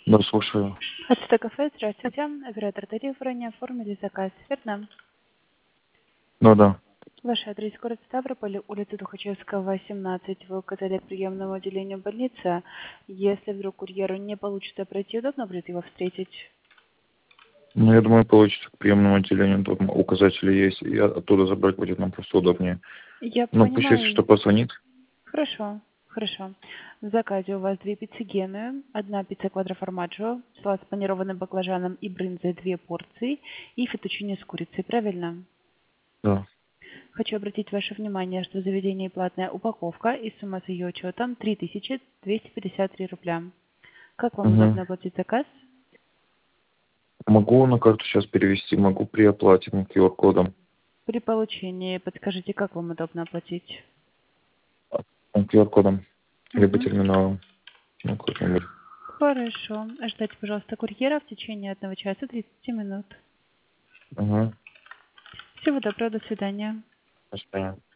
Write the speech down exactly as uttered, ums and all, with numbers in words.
Да, слушаю. Ацтек кафе, здравствуйте. Оператор Тариф оформили заказ, верно? Да, да. Ваш адрес город Ставрополь, улица Тухачевского, восемнадцать. Вы указали приемному отделению больницы. Если вдруг курьеру не получится пройти, удобно будет его встретить? Ну, я думаю, получится к приемному отделению. Тут указатели есть. И оттуда забрать будет нам просто удобнее. Я Ну, пусть если что понимаю. позвонит. Хорошо, хорошо. В заказе у вас две пиццы Генуя, одна пицца квадроформаджо, салат с панированным баклажаном и брынзой, две порции, и фетучини с курицей, правильно? Да. Хочу обратить ваше внимание, что в заведении платная упаковка и сумма с ее учетом три тысячи двести пятьдесят три рубля. Как вам Угу. удобно оплатить заказ? Могу на карту сейчас перевести, могу при оплате ку ар кодом. При получении подскажите, как вам удобно оплатить? ку ар кодом. Либо Угу. терминалом. Ну, как-нибудь. Хорошо. Ждайте, пожалуйста, курьера в течение одного часа тридцати минут. Угу. Всего доброго, до свидания. До свидания.